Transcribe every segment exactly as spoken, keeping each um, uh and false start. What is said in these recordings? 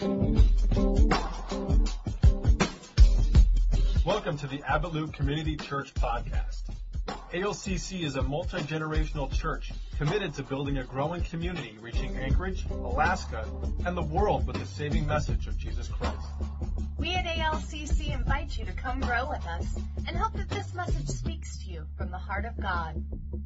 Welcome to the Abbott Loop Community Church Podcast. A L C C is a multi-generational church committed to building a growing community reaching Anchorage, Alaska, and the world with the saving message of Jesus Christ. We at A L C C invite you to come grow with us and hope that this message speaks to you from the heart of God.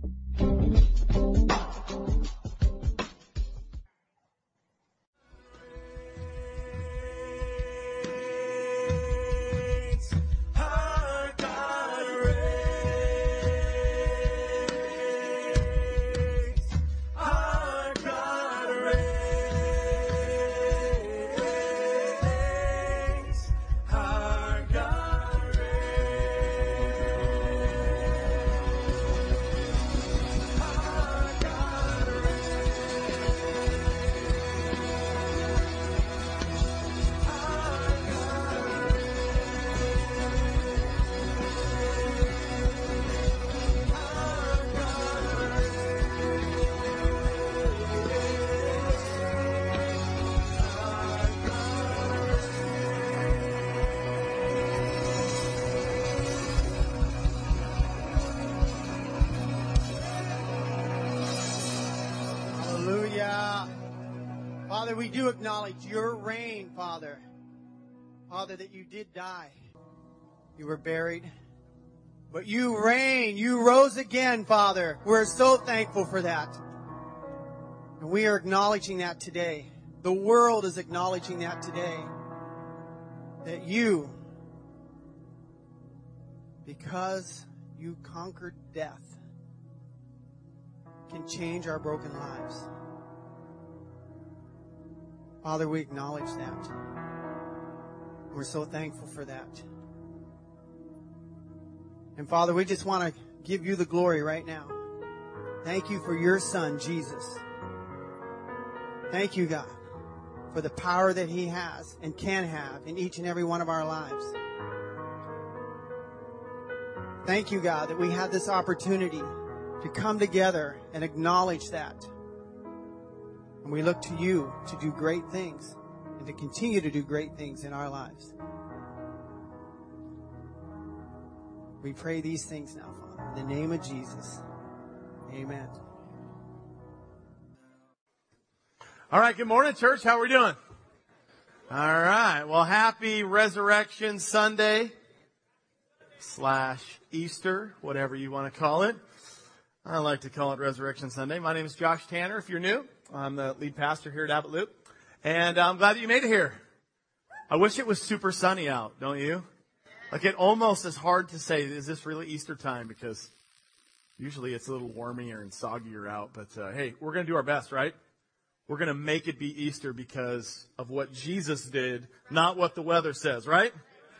Father, we do acknowledge your reign, Father. Father, that you did die. You were buried. But you reign. You rose again, Father. We're so thankful for that. And we are acknowledging that today. The world is acknowledging that today. That you, because you conquered death, can change our broken lives. Father, we acknowledge that. We're so thankful for that. And Father, we just want to give you the glory right now. Thank you for your Son, Jesus. Thank you, God, for the power that he has and can have in each and every one of our lives. Thank you, God, that we have this opportunity to come together and acknowledge that. And we look to you to do great things and to continue to do great things in our lives. We pray these things now, Father, in the name of Jesus. Amen. All right, good morning, church. How are we doing? All right. Well, happy Resurrection Sunday slash Easter, whatever you want to call it. I like to call it Resurrection Sunday. My name is Josh Tanner. If you're new, I'm the lead pastor here at Abbott Loop, and I'm glad that you made it here. I wish it was super sunny out, don't you? Like, it almost is hard to say, is this really Easter time? Because usually it's a little warmier and soggier out, but uh, hey, we're going to do our best, right? We're going to make it be Easter because of what Jesus did, not what the weather says, right?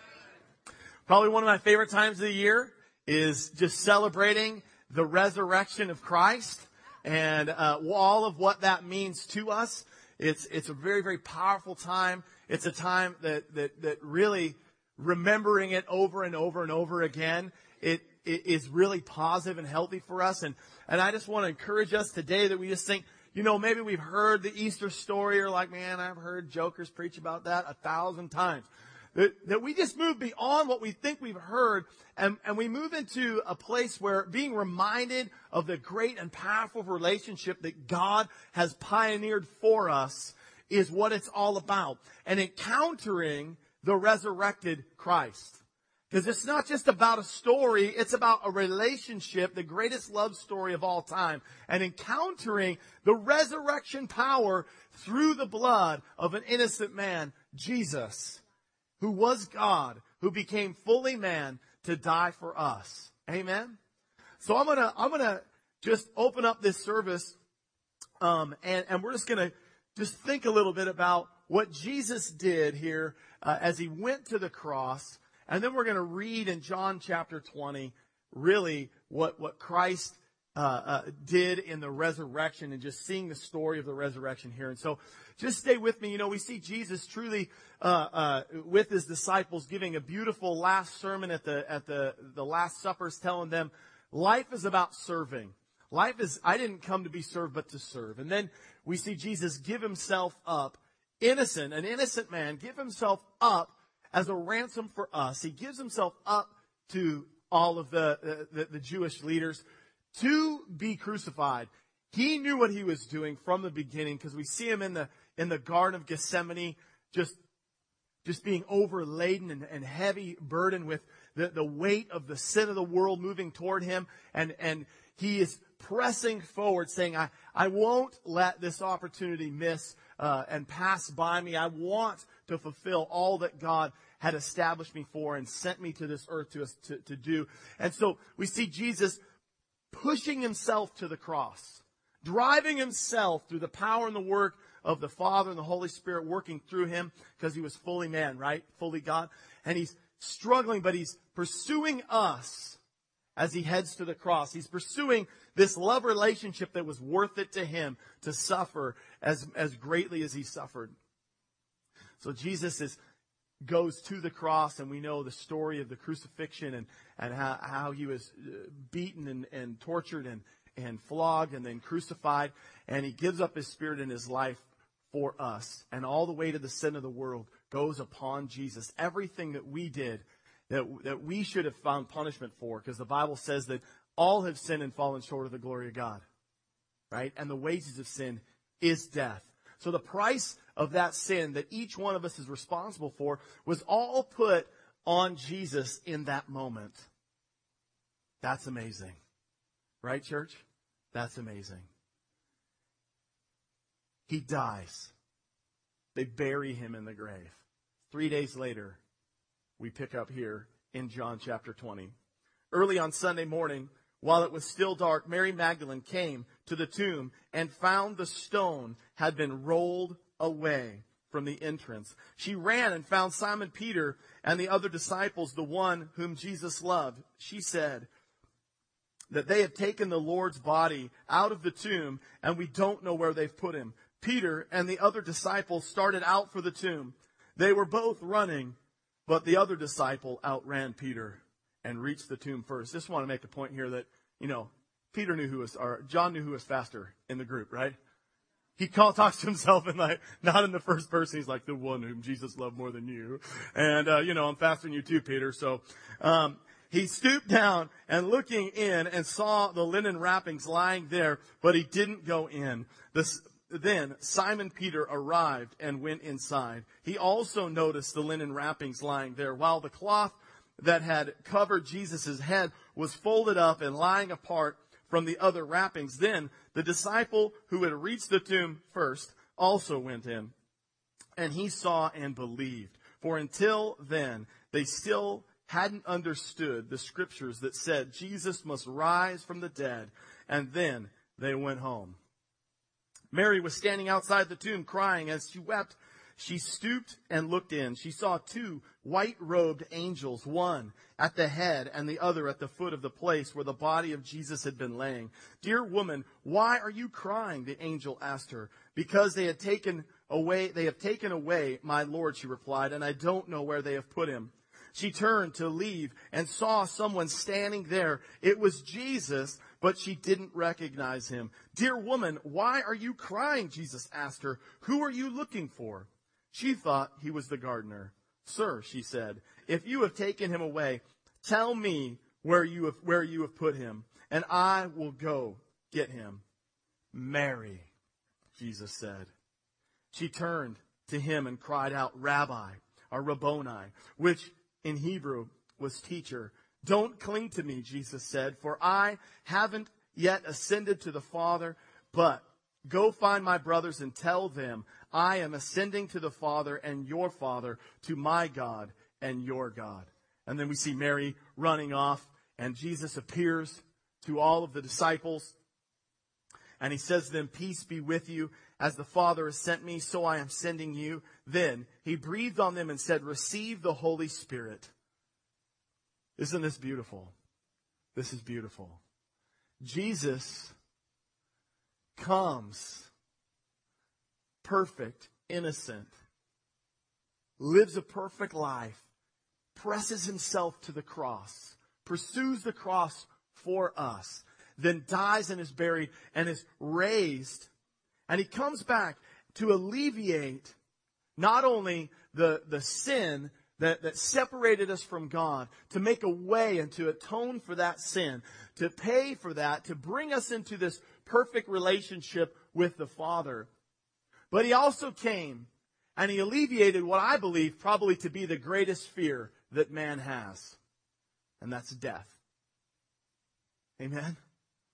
Probably one of my favorite times of the year is just celebrating the resurrection of Christ. And uh, all of what that means to us. It's it's a very, very powerful time. It's a time that that that really, remembering it over and over and over again, it, it is really positive and healthy for us. And and I just want to encourage us today that we just think, you know, maybe we've heard the Easter story, or like, man, I've heard jokers preach about that a thousand times. That, that we just move beyond what we think we've heard, and, and we move into a place where being reminded of the great and powerful relationship that God has pioneered for us is what it's all about. And encountering the resurrected Christ. Because it's not just about a story, it's about a relationship, the greatest love story of all time. And encountering the resurrection power through the blood of an innocent man, Jesus, who was God, who became fully man to die for us. Amen? So I'm gonna, I'm gonna just open up this service, um, and, and we're just gonna just think a little bit about what Jesus did here, uh, as he went to the cross. And then we're gonna read in John chapter twenty, really what, what Christ Uh, uh, did in the resurrection, and just seeing the story of the resurrection here. And so just stay with me. You know, we see Jesus truly uh, uh, with his disciples giving a beautiful last sermon at the at the, the Last Suppers, telling them life is about serving. Life is, I didn't come to be served, but to serve. And then we see Jesus give himself up innocent, an innocent man, give himself up as a ransom for us. He gives himself up to all of the, the, the Jewish leaders to be crucified. He knew what he was doing from the beginning, because we see him in the in the Garden of Gethsemane, just just being overladen and, and heavy burden with the, the weight of the sin of the world moving toward him. And, and he is pressing forward, saying, I, I won't let this opportunity miss uh, and pass by me. I want to fulfill all that God had established me for and sent me to this earth to, to, to do. And so we see Jesus pushing himself to the cross, driving himself through the power and the work of the Father and the Holy Spirit working through him, because he was fully man, right? Fully God. And he's struggling, but he's pursuing us as he heads to the cross. He's pursuing this love relationship that was worth it to him to suffer as, as greatly as he suffered. So Jesus is, goes to the cross, and we know the story of the crucifixion and, and how, how he was beaten and, and tortured and, and flogged and then crucified. And he gives up his spirit and his life for us. And all the weight of the sin of the world goes upon Jesus. Everything that we did, that, that we should have found punishment for, because the Bible says that all have sinned and fallen short of the glory of God. Right? And the wages of sin is death. So the price of that sin that each one of us is responsible for was all put on Jesus in that moment. That's amazing. Right, church? That's amazing. He dies. They bury him in the grave. Three days later, we pick up here in John chapter twenty. Early on Sunday morning, while it was still dark, Mary Magdalene came to the tomb and found the stone had been rolled away from the entrance. She ran and found Simon Peter and the other disciples, the one whom Jesus loved. She said that they have taken the Lord's body out of the tomb, and we don't know where they've put him. Peter and the other disciple started out for the tomb. They were both running, but the other disciple outran Peter and reached the tomb first. Just want to make a point here that, you know, Peter knew who was, or John knew who was faster in the group, right? He call, talks to himself in like, not in the first person. He's like, the one whom Jesus loved more than you. And, uh, you know, I'm faster than you too, Peter. So, um, he stooped down and looking in and saw the linen wrappings lying there, but he didn't go in. This, Then Simon Peter arrived and went inside. He also noticed the linen wrappings lying there, while the cloth that had covered Jesus' head was folded up and lying apart from the other wrappings. Then the disciple who had reached the tomb first also went in, and he saw and believed. For until then, they still hadn't understood the scriptures that said Jesus must rise from the dead, and then they went home. Mary was standing outside the tomb crying. As she wept, she stooped and looked in. She saw two white-robed angels, one at the head and the other at the foot of the place where the body of Jesus had been laying. "Dear woman, why are you crying?" the angel asked her. "Because they had taken away, they have taken away my Lord," she replied, "and I don't know where they have put him." She turned to leave and saw someone standing there. It was Jesus, but she didn't recognize him. "Dear woman, why are you crying?" Jesus asked her. "Who are you looking for?" She thought he was the gardener. "Sir," she said, "if you have taken him away, tell me where you have, where you have put him, and I will go get him." "Mary," Jesus said. She turned to him and cried out, "Rabbi," or Rabboni, which in Hebrew was teacher. "Don't cling to me," Jesus said, "for I haven't yet ascended to the Father, but go find my brothers and tell them I am ascending to the Father and your Father, to my God and your God." And then we see Mary running off, and Jesus appears to all of the disciples, and he says to them, "Peace be with you. As the Father has sent me, so I am sending you." Then he breathed on them and said, "Receive the Holy Spirit." Isn't this beautiful? This is beautiful. Jesus comes perfect, innocent, lives a perfect life, presses himself to the cross, pursues the cross for us, then dies and is buried and is raised. And he comes back to alleviate not only the, the sin that, that separated us from God, to make a way and to atone for that sin, to pay for that, to bring us into this perfect relationship with the Father. But he also came and he alleviated what I believe probably to be the greatest fear that man has. And that's death. Amen?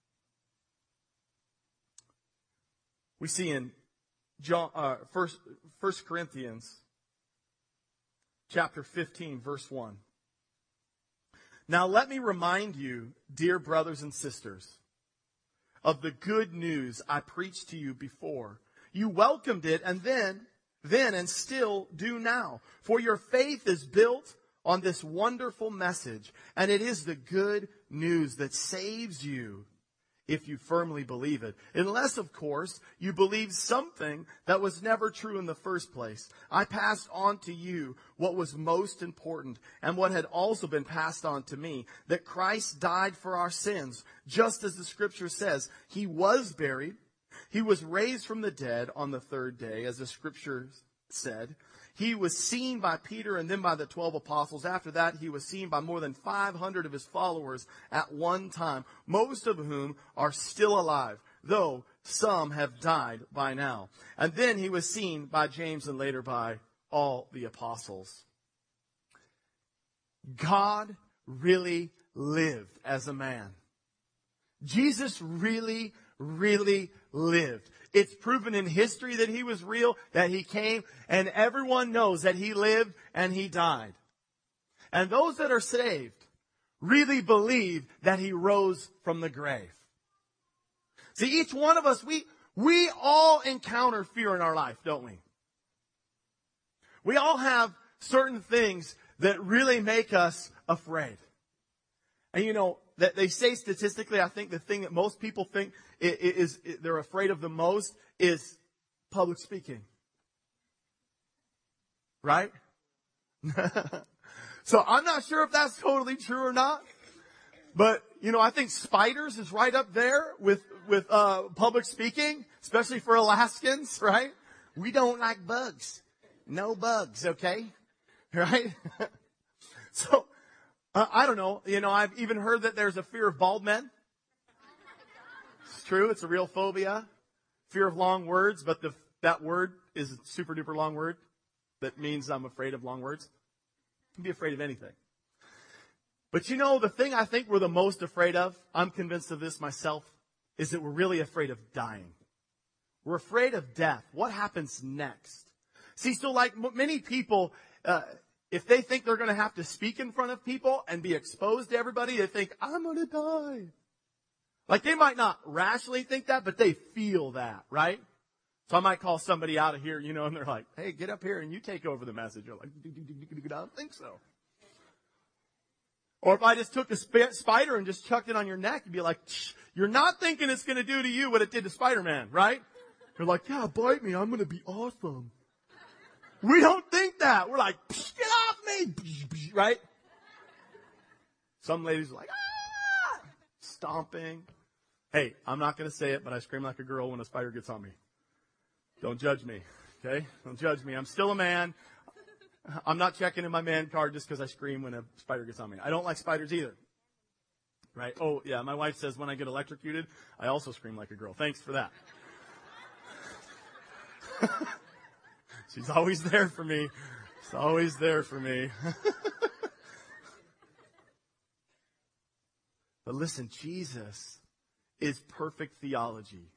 We see in John, uh, First, First Corinthians chapter fifteen, verse one. Now let me remind you, dear brothers and sisters, of the good news I preached to you before. You welcomed it and then, then and still do now. For your faith is built on this wonderful message, and it is the good news that saves you if you firmly believe it. Unless, of course, you believe something that was never true in the first place. I passed on to you what was most important and what had also been passed on to me, that Christ died for our sins, just as the Scripture says. He was buried. He was raised from the dead on the third day, as the Scripture said. He was seen by Peter and then by the twelve apostles. After that, he was seen by more than five hundred of his followers at one time, most of whom are still alive, though some have died by now. And then he was seen by James and later by all the apostles. God really lived as a man. Jesus really, really lived. It's proven in history that he was real, that he came, and everyone knows that he lived and he died. And those that are saved really believe that he rose from the grave. See, each one of us, we, we all encounter fear in our life, don't we? We all have certain things that really make us afraid. And you know, that they say statistically, I think the thing that most people think is, is they're afraid of the most is public speaking. Right? So I'm not sure if that's totally true or not. But, you know, I think spiders is right up there with, with, uh, public speaking, especially for Alaskans, right? We don't like bugs. No bugs, okay? Right? So, Uh, I don't know. You know, I've even heard that there's a fear of bald men. It's true. It's a real phobia. Fear of long words, but the, that word is a super duper long word. That means I'm afraid of long words. You can be afraid of anything. But you know, the thing I think we're the most afraid of, I'm convinced of this myself, is that we're really afraid of dying. We're afraid of death. What happens next? See, so like m- many people, uh, if they think they're going to have to speak in front of people and be exposed to everybody, they think, I'm going to die. Like they might not rationally think that, but they feel that, right? So I might call somebody out of here, you know, and they're like, hey, get up here and you take over the message. You're like, I don't think so. Or if I just took a sp- spider and just chucked it on your neck, you'd be like, you're not thinking it's going to do to you what it did to Spider-Man, right? You're like, yeah, bite me. I'm going to be awesome. We don't think that. We're like, get off me, right? Some ladies are like, ah, stomping. Hey, I'm not going to say it, but I scream like a girl when a spider gets on me. Don't judge me, okay? Don't judge me. I'm still a man. I'm not checking in my man card just because I scream when a spider gets on me. I don't like spiders either, right? Oh, yeah, my wife says when I get electrocuted, I also scream like a girl. Thanks for that. She's always there for me. She's always there for me. But listen, Jesus is perfect theology.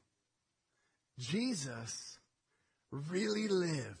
Jesus really lived.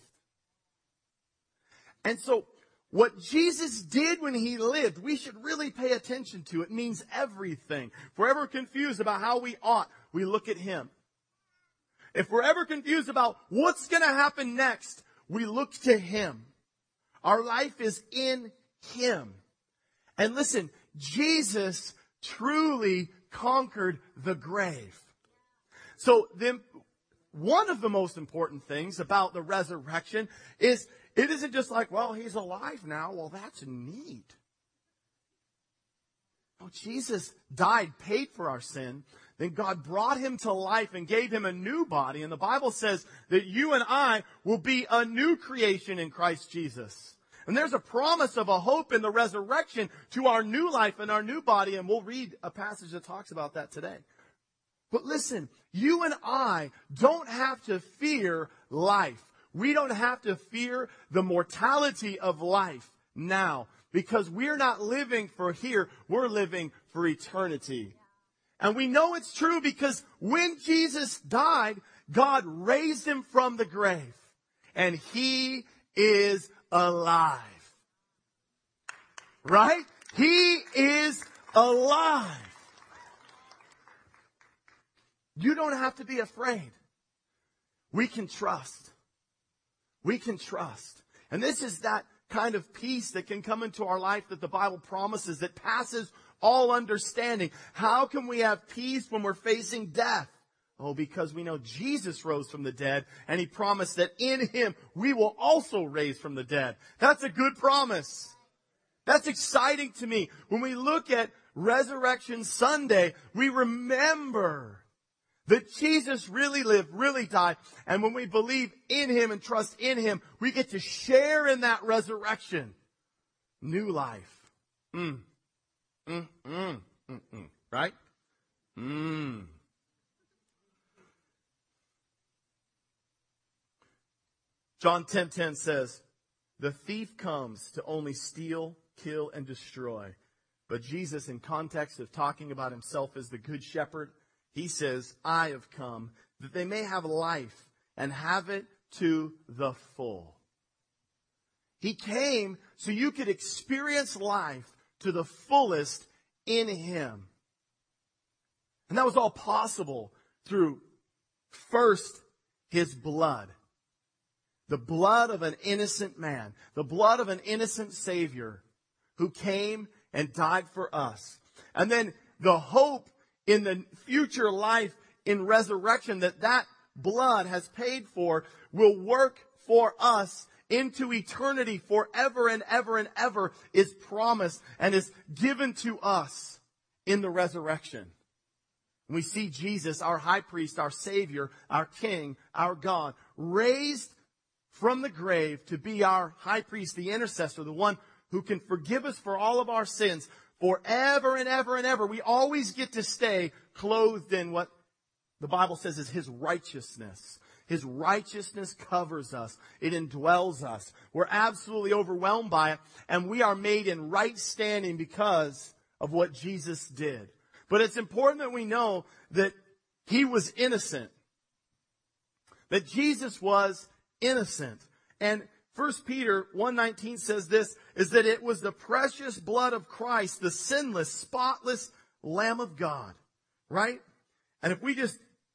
And so what Jesus did when he lived, we should really pay attention to. It means everything. If we're ever confused about how we ought, we look at him. If we're ever confused about what's going to happen next, we look to him. Our life is in him. And listen, Jesus truly conquered the grave. So the, one of the most important things about the resurrection is it isn't just like, well, he's alive now. Well, that's neat. No, Jesus died, paid for our sin. then God brought him to life and gave him a new body. And the Bible says that you and I will be a new creation in Christ Jesus. And there's a promise of a hope in the resurrection to our new life and our new body. And we'll read a passage that talks about that today. But listen, you and I don't have to fear life. We don't have to fear the mortality of life now, because we're not living for here. We're living for eternity. And we know it's true because when Jesus died, God raised him from the grave. And he is alive. Right? He is alive. You don't have to be afraid. We can trust. We can trust. And this is that kind of peace that can come into our life that the Bible promises, that passes all understanding. How can we have peace when we're facing death? Oh, because we know Jesus rose from the dead, and he promised that in him we will also raise from the dead. That's a good promise. That's exciting to me. When we look at Resurrection Sunday, we remember that Jesus really lived, really died. And when we believe in him and trust in him, we get to share in that resurrection. New life. Mm. Mm, mm, mm, mm. Right? Mm. John ten ten says, the thief comes to only steal, kill, and destroy. But Jesus, in context of talking about himself as the good shepherd, he says, I have come that they may have life and have it to the full. He came so you could experience life to the fullest in him. And that was all possible through, first, his blood. The blood of an innocent man. The blood of an innocent Savior who came and died for us. And then the hope in the future life in resurrection that that blood has paid for will work for us into eternity forever and ever and ever is promised and is given to us in the resurrection. We see Jesus, our high priest, our Savior, our King, our God, raised from the grave to be our high priest, the intercessor, the one who can forgive us for all of our sins forever and ever and ever. We always get to stay clothed in what the Bible says is his righteousness. His righteousness covers us. It indwells us. We're absolutely overwhelmed by it. And we are made in right standing because of what Jesus did. But it's important that we know that he was innocent. That Jesus was innocent. And First Peter one nineteen says this, is that it was the precious blood of Christ, the sinless, spotless Lamb of God. Right? And if we just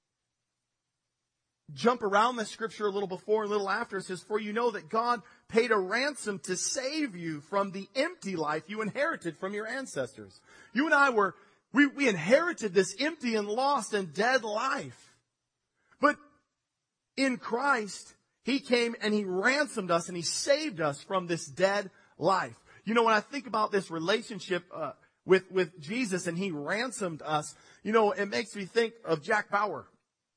jump around the scripture a little before and a little after, it says, for you know that God paid a ransom to save you from the empty life you inherited from your ancestors. You and I were, we, we inherited this empty and lost and dead life. But in Christ, he came and he ransomed us and he saved us from this dead life. You know, when I think about this relationship uh, with, with Jesus and he ransomed us, you know, it makes me think of Jack Bauer.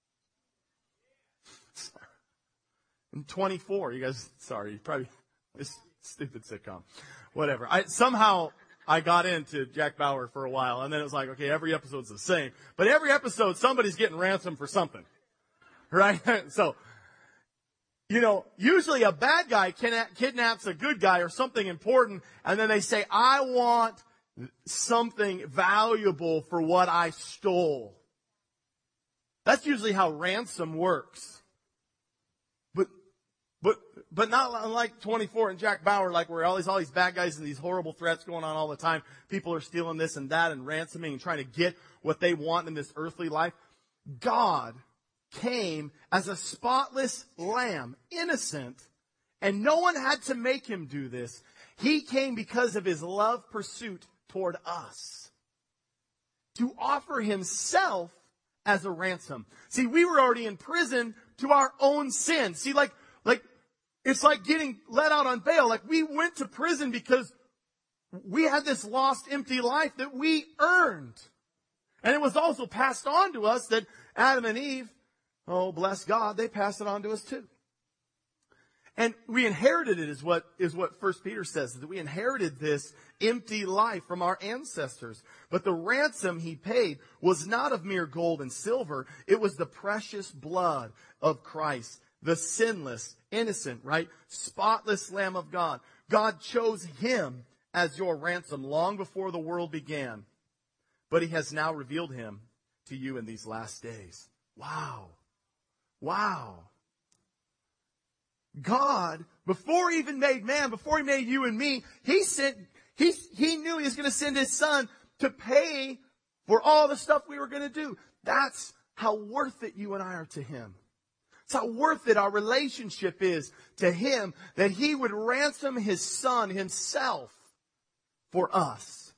In twenty-four, you guys, sorry, you probably, this stupid sitcom. Whatever. I, somehow I got into Jack Bauer for a while and then it was like, okay, every episode's the same. But every episode, somebody's getting ransomed for something. Right? So, you know, usually a bad guy kidnaps a good guy or something important, and then they say, I want something valuable for what I stole. That's usually how ransom works. But, but, but not unlike twenty-four and Jack Bauer, like where all these, all these bad guys and these horrible threats going on all the time. People are stealing this and that and ransoming and trying to get what they want in this earthly life. God came as a spotless lamb, innocent, and no one had to make him do this. He came because of his love pursuit toward us to offer himself as a ransom. See, we were already in prison to our own sin. See, like, like, it's like getting let out on bail. Like, we went to prison because we had this lost, empty life that we earned. And it was also passed on to us that Adam and Eve, oh, bless God, they passed it on to us too. And we inherited it is what, is what First Peter says, that we inherited this empty life from our ancestors. But the ransom he paid was not of mere gold and silver. It was the precious blood of Christ, the sinless, innocent, right, spotless Lamb of God. God chose him as your ransom long before the world began. But he has now revealed him to you in these last days. Wow. Wow. God, before he even made man, before he made you and me, he sent, he, he knew he was going to send his son to pay for all the stuff we were going to do. That's how worth it you and I are to him. That's how worth it our relationship is to him, that he would ransom his son himself for us.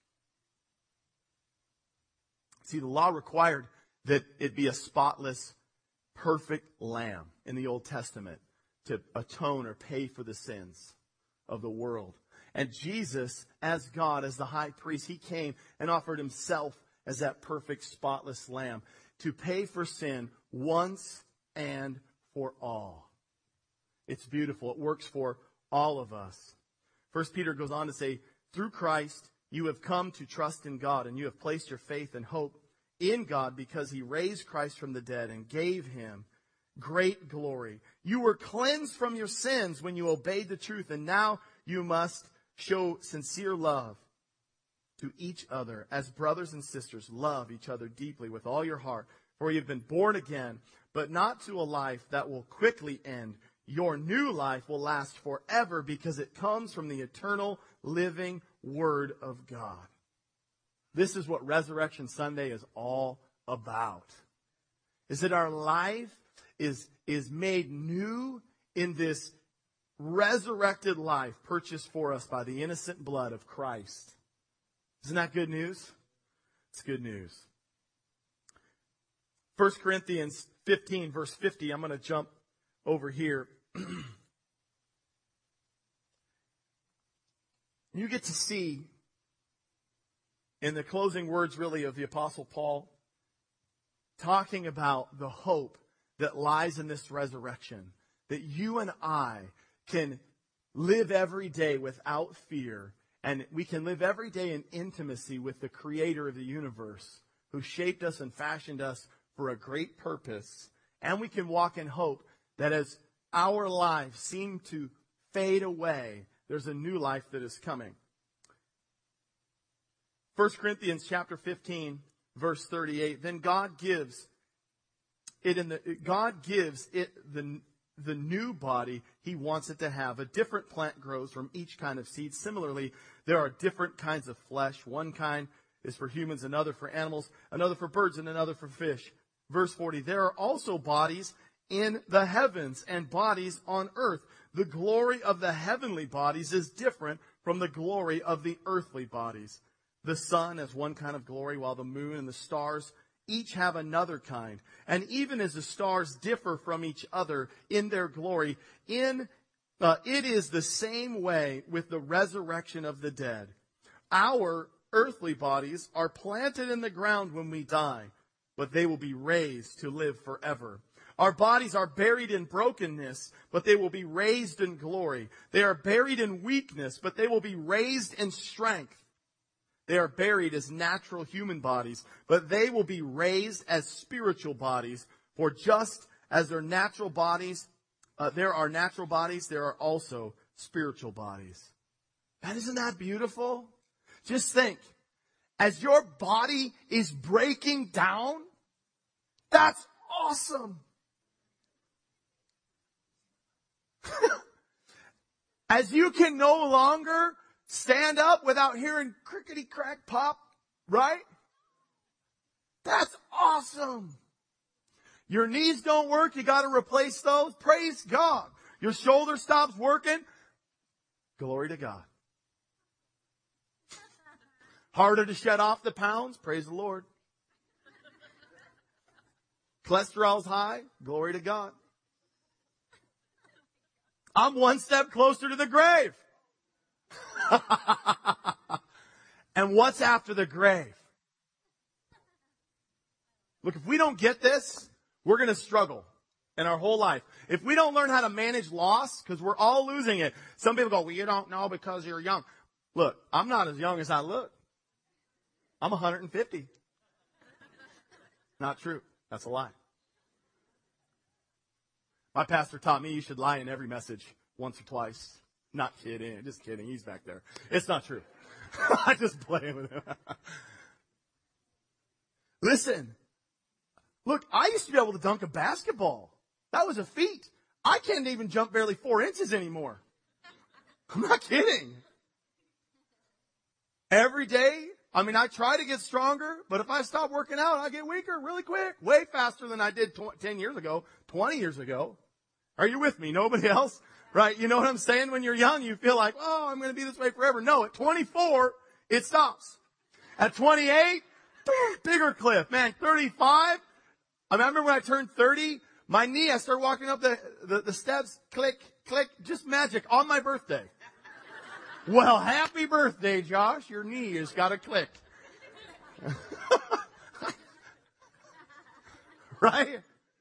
See, the law required that it be a spotless, perfect lamb in the Old Testament to atone or pay for the sins of the world. And Jesus, as God, as the high priest, he came and offered himself as that perfect, spotless lamb to pay for sin once and for all. It's beautiful. It works for all of us. First Peter goes on to say, through Christ, you have come to trust in God, and you have placed your faith and hope in God because he raised Christ from the dead and gave him great glory. You were cleansed from your sins when you obeyed the truth, and now you must show sincere love to each other. As brothers and sisters, love each other deeply with all your heart, for you've been born again, but not to a life that will quickly end. Your new life will last forever because it comes from the eternal living Word of God. This is what Resurrection Sunday is all about. Is that our life is, is made new in this resurrected life purchased for us by the innocent blood of Christ. Isn't that good news? It's good news. First Corinthians fifteen, verse fifty. I'm going to jump over here. You get to see in the closing words, really, of the Apostle Paul, talking about the hope that lies in this resurrection, that you and I can live every day without fear, and we can live every day in intimacy with the Creator of the universe, who shaped us and fashioned us for a great purpose. And we can walk in hope that as our lives seem to fade away, there's a new life that is coming. First Corinthians chapter fifteen, verse thirty-eight. Then God gives it in the God gives it the the new body he wants it to have. A different plant grows from each kind of seed. Similarly, there are different kinds of flesh. One kind is for humans, another for animals, another for birds, and another for fish. Verse forty. There are also bodies in the heavens and bodies on earth. The glory of the heavenly bodies is different from the glory of the earthly bodies. The sun has one kind of glory, while the moon and the stars each have another kind. And even as the stars differ from each other in their glory, in uh, it is the same way with the resurrection of the dead. Our earthly bodies are planted in the ground when we die, but they will be raised to live forever. Our bodies are buried in brokenness, but they will be raised in glory. They are buried in weakness, but they will be raised in strength. They are buried as natural human bodies, but they will be raised as spiritual bodies. For just as their natural bodies, uh, there are natural bodies, there are also spiritual bodies. And isn't that beautiful? Just think, as your body is breaking down, that's awesome. As you can no longer stand up without hearing crickety crack pop, right? That's awesome. Your knees don't work, you got to replace those. Praise God. Your shoulder stops working. Glory to God. Harder to shed off the pounds. Praise the Lord. Cholesterol's high. Glory to God. I'm one step closer to the grave. And what's after the grave? Look, if we don't get this, we're going to struggle in our whole life. If we don't learn how to manage loss, because we're all losing it. Some people go, well, you don't know because you're young. Look, I'm not as young as I look. I'm one hundred fifty. Not true. That's a lie. My pastor taught me you should lie in every message once or twice. Not kidding. Just kidding. He's back there. It's not true. I just play with him. Listen. Look, I used to be able to dunk a basketball. That was a feat. I can't even jump barely four inches anymore. I'm not kidding. Every day, I mean, I try to get stronger, but if I stop working out, I get weaker really quick. Way faster than I did tw- ten years ago, twenty years ago. Are you with me? Nobody else? Right? You know what I'm saying? When you're young, you feel like, oh, I'm going to be this way forever. No, at twenty-four, it stops. At twenty-eight, bigger cliff. Man, thirty-five, I remember when I turned thirty, my knee, I started walking up the, the, the steps, click, click, just magic on my birthday. Well, happy birthday, Josh. Your knee has got to click. Right?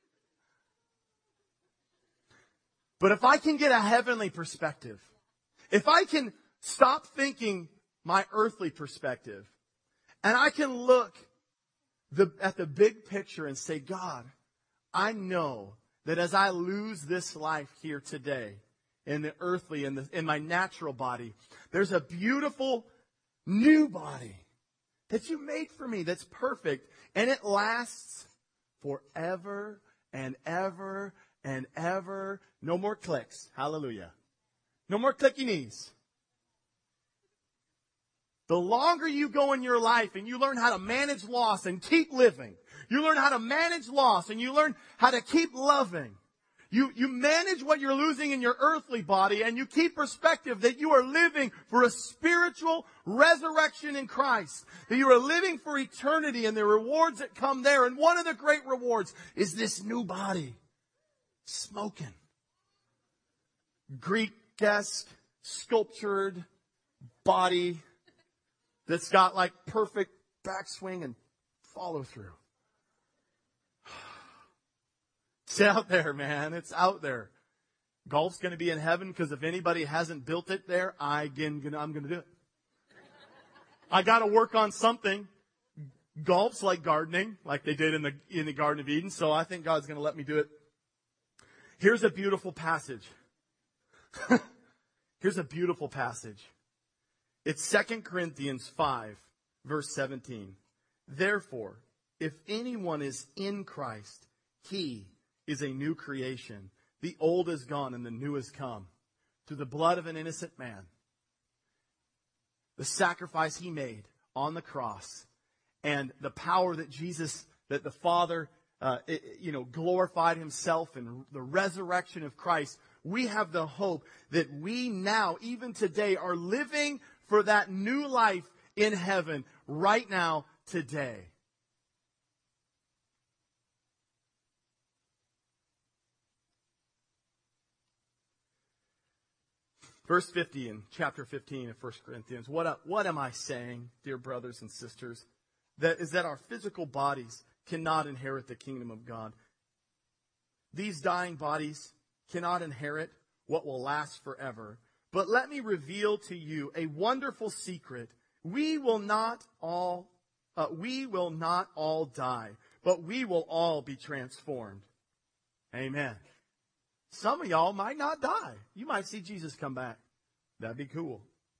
But if I can get a heavenly perspective, if I can stop thinking my earthly perspective, and I can look the, at the big picture and say, God, I know that as I lose this life here today, in the earthly, in, the, in my natural body, there's a beautiful new body that you made for me that's perfect. And it lasts forever and ever and ever. No more clicks. Hallelujah. No more clicky knees. The longer you go in your life and you learn how to manage loss and keep living, you learn how to manage loss and you learn how to keep loving. You, you manage what you're losing in your earthly body and you keep perspective that you are living for a spiritual resurrection in Christ. That you are living for eternity and the rewards that come there. And one of the great rewards is this new body. Smoking. Greek-esque, sculptured body that's got like perfect backswing and follow through. It's out there, man. It's out there. Golf's going to be in heaven because if anybody hasn't built it there, I can, I'm going to do it. I got to work on something. Golf's like gardening, like they did in the in the Garden of Eden. So I think God's going to let me do it. Here's a beautiful passage. Here's a beautiful passage. It's Second Corinthians five, verse seventeen. Therefore, if anyone is in Christ, he is a new creation. The old is gone and the new has come. Through the blood of an innocent man. The sacrifice he made on the cross. And the power that Jesus, that the Father, uh, it, you know, glorified himself and the resurrection of Christ. We have the hope that we now, even today, are living for that new life in heaven right now, today. Verse fifty in chapter fifteen of First Corinthians. What, what am I saying, dear brothers and sisters? That is that our physical bodies cannot inherit the kingdom of God. These dying bodies cannot inherit what will last forever. But let me reveal to you a wonderful secret. We will not all, uh, we will not all die, but we will all be transformed. Amen. Some of y'all might not die. You might see Jesus come back. That'd be cool.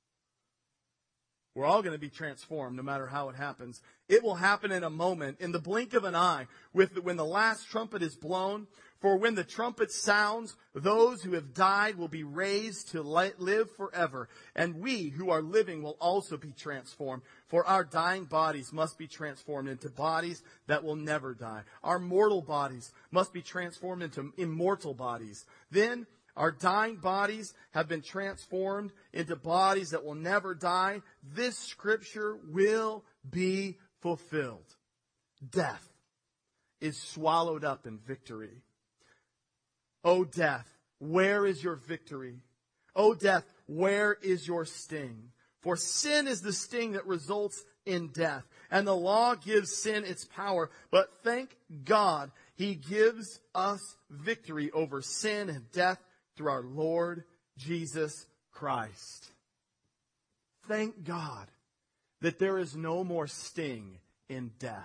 We're all going to be transformed no matter how it happens. It will happen in a moment, in the blink of an eye, with the, when the last trumpet is blown. For when the trumpet sounds, those who have died will be raised to li- live forever. And we who are living will also be transformed. For our dying bodies must be transformed into bodies that will never die. Our mortal bodies must be transformed into immortal bodies. Then our dying bodies have been transformed into bodies that will never die. This scripture will be fulfilled. Death is swallowed up in victory. O death, where is your victory? O death, where is your sting? For sin is the sting that results in death. And the law gives sin its power. But thank God, he gives us victory over sin and death through our Lord Jesus Christ. Thank God that there is no more sting in death.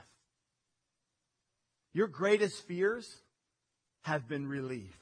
Your greatest fears have been relieved.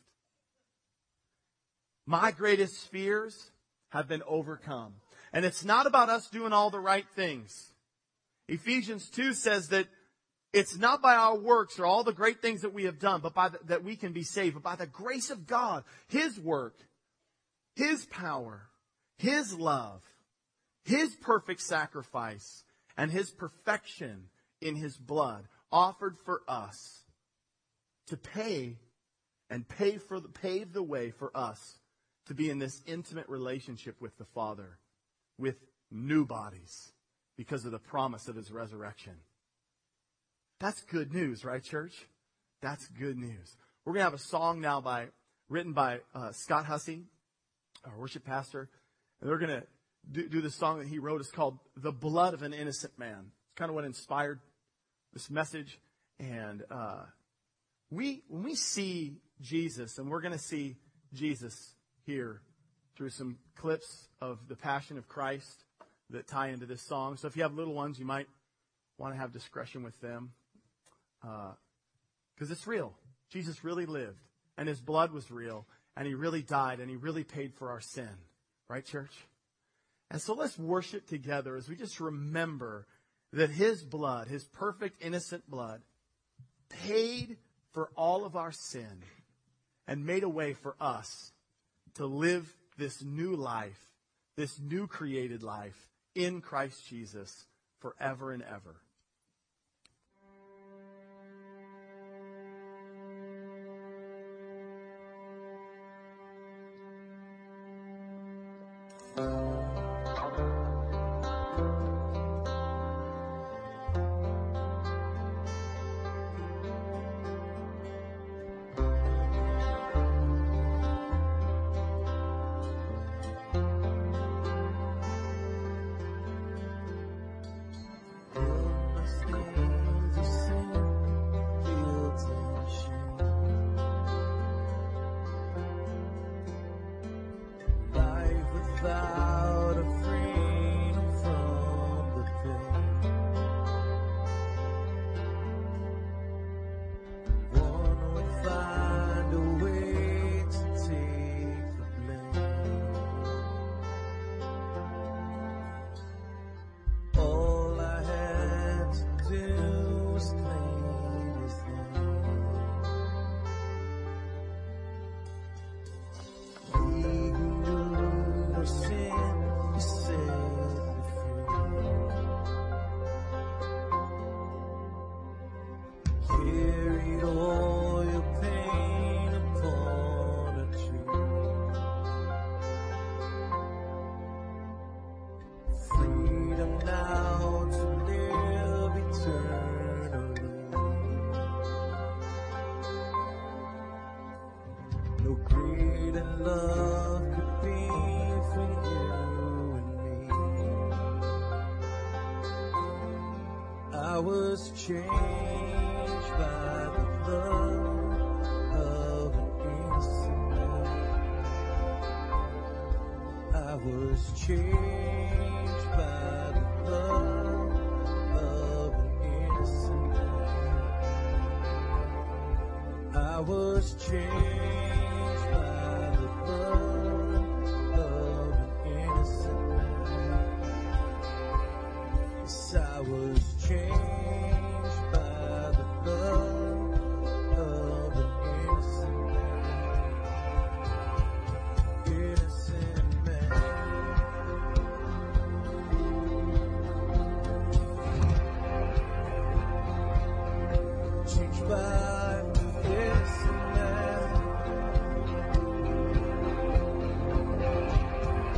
My greatest fears have been overcome. And it's not about us doing all the right things. Ephesians two says that it's not by our works or all the great things that we have done, but by the, that we can be saved, but by the grace of God, his work, his power, his love, his perfect sacrifice, and his perfection in his blood offered for us to pay and pay for the, pave the way for us to be in this intimate relationship with the Father, with new bodies, because of the promise of his resurrection. That's good news, right, church? That's good news. We're going to have a song now by written by uh, Scott Hussey, our worship pastor. And we're going to do, do the song that he wrote. It's called The Blood of an Innocent Man. It's kind of what inspired this message. And uh, we, when we see Jesus, and we're going to see Jesus here through some clips of the Passion of Christ that tie into this song. So if you have little ones, you might want to have discretion with them. Because uh, it's real. Jesus really lived. And his blood was real. And he really died. And he really paid for our sin. Right, church? And so let's worship together as we just remember that his blood, his perfect, innocent blood, paid for all of our sin and made a way for us to live this new life, this new created life in Christ Jesus forever and ever. Changed by the love of an innocent man. I was changed by the love of an innocent man. I was changed by the love of an innocent man. Yes, I was changed.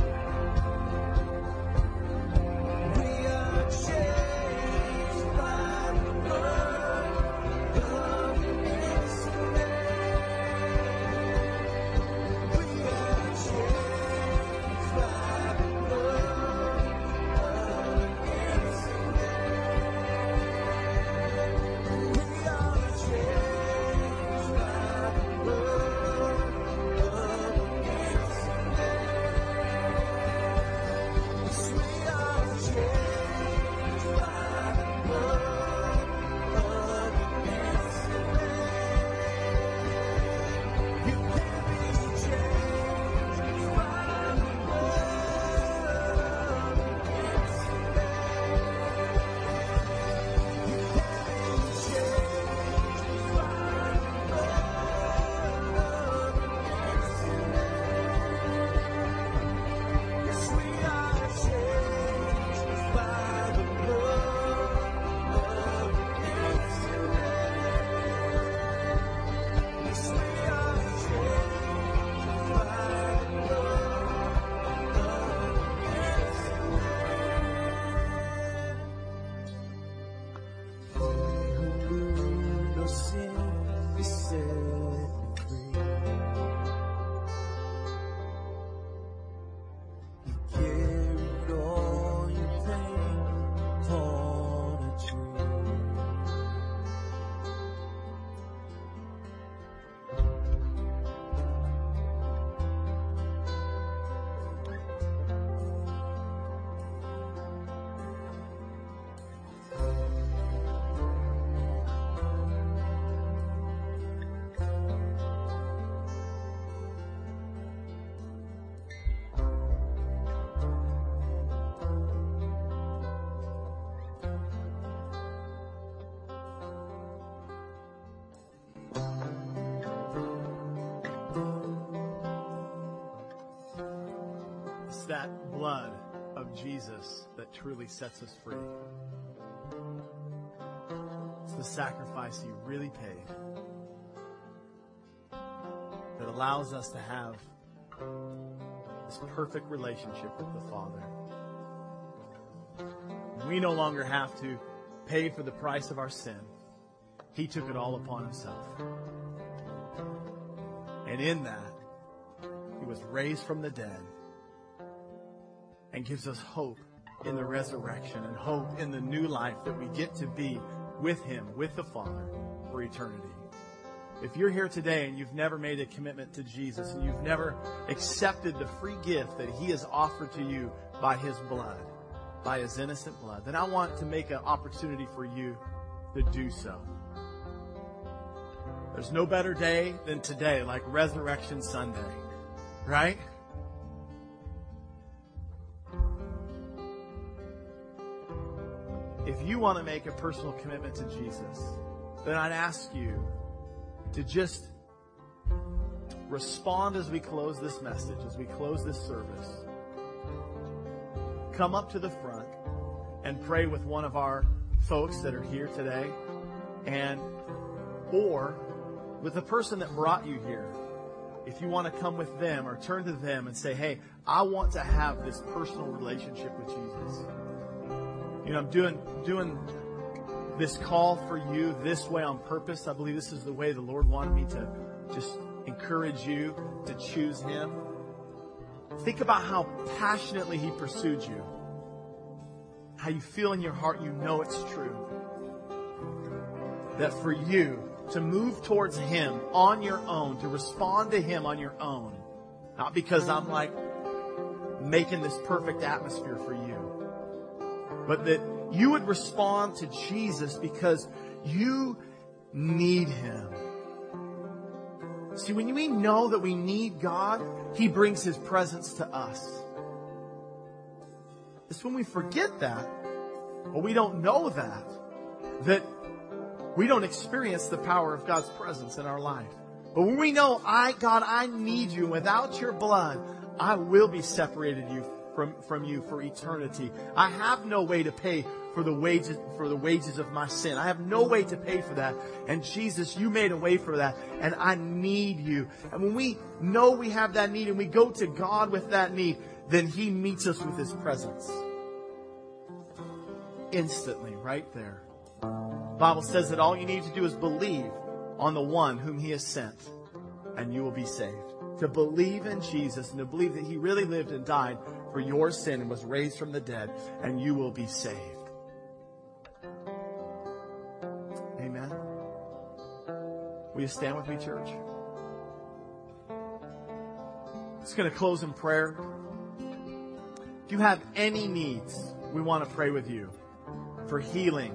Bye. that blood of Jesus that truly sets us free. It's the sacrifice He really paid that allows us to have this perfect relationship with the Father. We no longer have to pay for the price of our sin. He took it all upon Himself. And in that, He was raised from the dead and gives us hope in the resurrection and hope in the new life that we get to be with Him, with the Father, for eternity. If you're here today and you've never made a commitment to Jesus and you've never accepted the free gift that He has offered to you by His blood, by His innocent blood, then I want to make an opportunity for you to do so. There's no better day than today, like Resurrection Sunday, right? If you want to make a personal commitment to Jesus, then I'd ask you to just respond as we close this message, as we close this service. Come up to the front and pray with one of our folks that are here today, and or with the person that brought you here. If you want to come with them or turn to them and say, hey, I want to have this personal relationship with Jesus. You know, I'm doing doing this call for you this way on purpose. I believe this is the way the Lord wanted me to just encourage you to choose Him. Think about how passionately He pursued you. How you feel in your heart, you know it's true. That for you to move towards Him on your own, to respond to Him on your own, not because I'm like making this perfect atmosphere for you, but that you would respond to Jesus because you need Him. See, when we know that we need God, He brings His presence to us. It's when we forget that, or we don't know that, that we don't experience the power of God's presence in our life. But when we know, I, God, I need you. Without your blood, I will be separated you from, from you for eternity. I have no way to pay for the wages, for the wages of my sin. I have no way to pay for that. And Jesus, you made a way for that. And I need you. And when we know we have that need and we go to God with that need, then He meets us with His presence. Instantly, right there. The Bible says that all you need to do is believe on the one whom He has sent, and you will be saved. To believe in Jesus and to believe that He really lived and died for your sin and was raised from the dead, and you will be saved. Amen. Will you stand with me, church? It's going to close in prayer. If you have any needs, we want to pray with you for healing,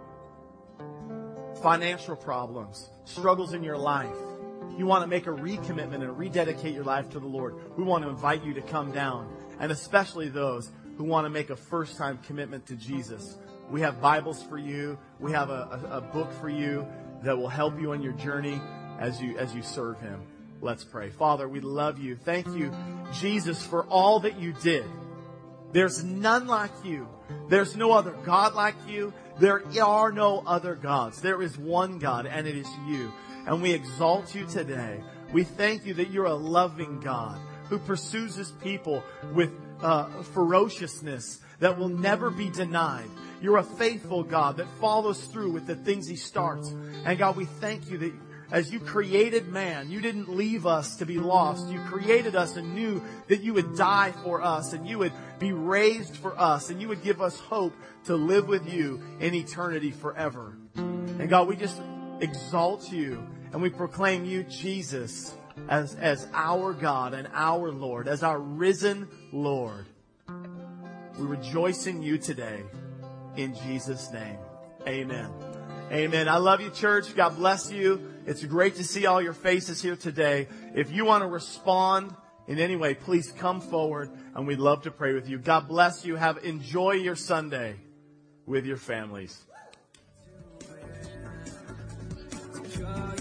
financial problems, struggles in your life. You want to make a recommitment and rededicate your life to the Lord. We want to invite you to come down, and especially those who want to make a first-time commitment to Jesus. We have Bibles for you. We have a, a, a book for you that will help you on your journey as you as you serve Him. Let's pray. Father, we love you. Thank you, Jesus, for all that you did. There's none like you. There's no other God like you. There are no other gods. There is one God, and it is you. And we exalt you today. We thank you that you're a loving God who pursues His people with uh, ferociousness that will never be denied. You're a faithful God that follows through with the things He starts. And God, we thank you that as you created man, you didn't leave us to be lost. You created us and knew that you would die for us and you would be raised for us and you would give us hope to live with you in eternity forever. And God, we just exalt you and we proclaim you, Jesus, as, as our God and our Lord, as our risen Lord. We rejoice in you today. In Jesus' name, amen. Amen. I love you, church. God bless you. It's great to see all your faces here today. If you want to respond in any way, please come forward and we'd love to pray with you. God bless you. Have enjoy your Sunday with your families. God